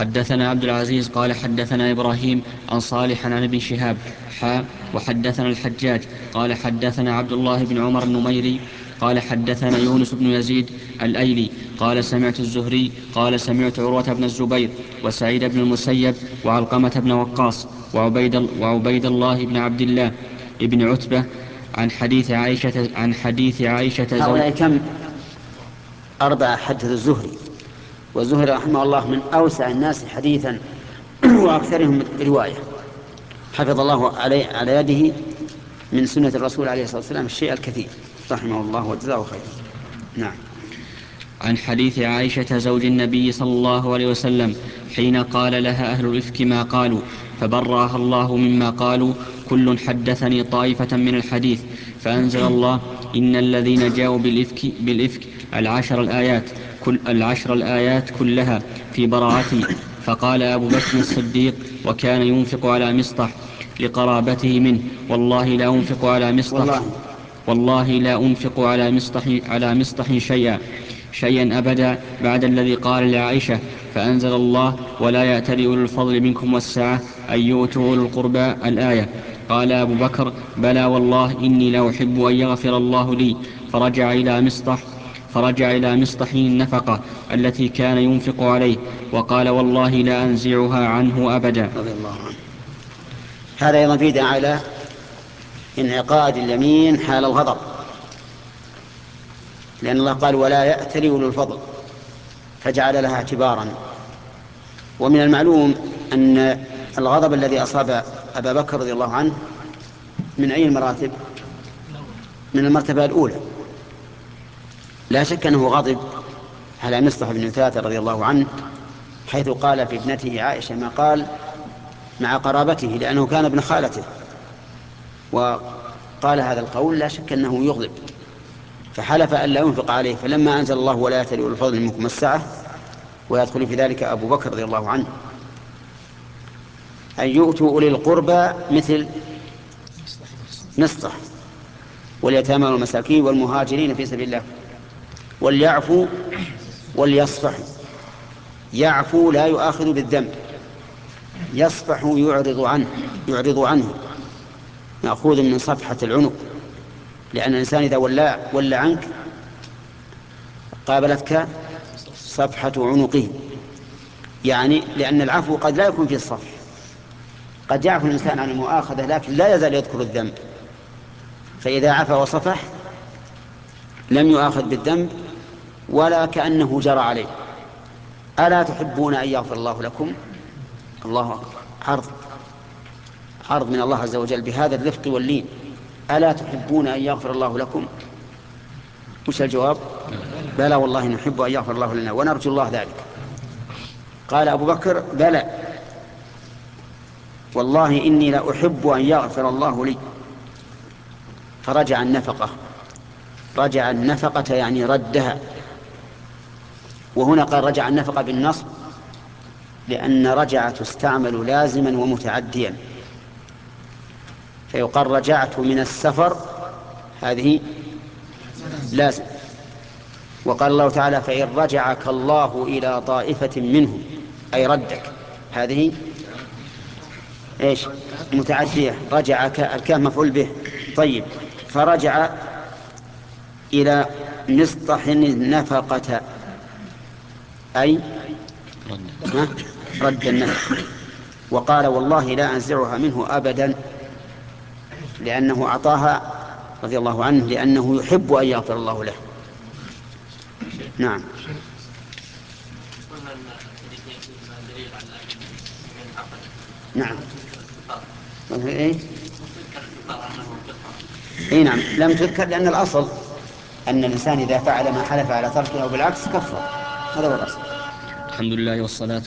حدثنا عبد العزيز قال حدثنا إبراهيم عن صالح عن ابن شهاب وحدثنا الحجاج قال حدثنا عبد الله بن عمر النميري قال حدثنا يونس بن يزيد الأيلي قال سمعت الزهري قال سمعت عروة بن الزبير وسعيد بن المسيب وعلقمة بن وقاص وعبيد الله بن عبد الله ابن عتبة عن حديث عائشة هؤلاء كم؟ أربعة. حدث الزهري، والزهري رحمه الله من أوسع الناس حديثا وأكثرهم رواية، حفظ الله على يده من سنة الرسول عليه الصلاة والسلام الشيء الكثير، رحمه الله وجزاه خيرا. نعم. عن حديث عائشة زوج النبي صلى الله عليه وسلم حين قال لها أهل الإفك ما قالوا فبرأها الله مما قالوا كل حدثني طائفة من الحديث فأنزل الله إن الذين جاءوا بالإفك العشر الآيات كلها في براءتي. فقال أبو بكر الصديق وكان ينفق على مصطح لقرابته منه والله لا أنفق على مصطح شيئا أبدا بعد الذي قال لعائشة. فأنزل الله ولا يأتل أولو الفضل منكم والسعة أن يؤتوا أولو القربى الآية. قال أبو بكر بلى والله إني لا أحب أن يغفر الله لي. فرجع إلى مصطح النفقة التي كان ينفق عليه وقال والله لا أنزعها عنه أبدا. رضي الله عنه. هذا أيضا فيه على انعقاد اليمين حال الغضب، لأن الله قال ولا يأتل أولو الفضل، فجعل لها اعتبارا. ومن المعلوم أن الغضب الذي أصاب أبا بكر رضي الله عنه من أي المراتب؟ من المرتبة الأولى. لا شك أنه غضب على مصطح بن أثاثة رضي الله عنه حيث قال في ابنته عائشة ما قال مع قرابته، لأنه كان ابن خالته، وقال هذا القول لا شك أنه يغضب، فحلف أن لا ينفق عليه. فلما أنزل الله ولا يأتل أولو الفضل منكم السعة، ويدخل في ذلك أبو بكر رضي الله عنه، أن يؤتوا أولي القربى مثل مصطح واليتامى والمساكين والمهاجرين في سبيل الله وليعفوا وليصفحوا. يعفو لا يؤاخذ بالذنب، يصفح يعرض عنه، مأخوذ من صفحة العنق، لأن الإنسان إذا ولى عنك قابلتك صفحة عنقه، يعني لأن العفو قد لا يكون في الصفح، قد يعفو الإنسان عن المؤاخذة لكن لا يزال يذكر الذنب، فإذا عفا وصفح لم يؤاخذ بالذنب ولا كأنه جرى عليه. ألا تحبون أن يغفر الله لكم؟ الله أكبر، عرض من الله عز وجل بهذا الرفق واللين. ألا تحبون أن يغفر الله لكم؟ وش الجواب؟ بلى والله نحب أن يغفر الله لنا ونرجو الله ذلك. قال أبو بكر بلى والله إني لا أحب أن يغفر الله لي. فرجع النفقة، رجع النفقة يعني ردها، وهنا قال رجع النفقة بالنصب لأن رجع تستعمل لازما ومتعديا، فيقال رجعت من السفر، هذه لازم. وقال الله تعالى فإن رجعك الله إلى طائفة منهم أي ردك، هذه إيش؟ متعدية. رجعك الكاف مفعول به. طيب، فرجع إلى مصطح النفقة أي رد النفقة، وقال والله لا أنزعها منه أبدا، لأنه أعطاها رضي الله عنه لأنه يحب أن يغفر الله له. نعم. نعم. إيه؟ إيه نعم، لم تذكر لأن الأصل أن الإنسان إذا فعل ما حلف على تركه أو بالعكس كفر، هذا هو الأصل. الحمد لله والصلاة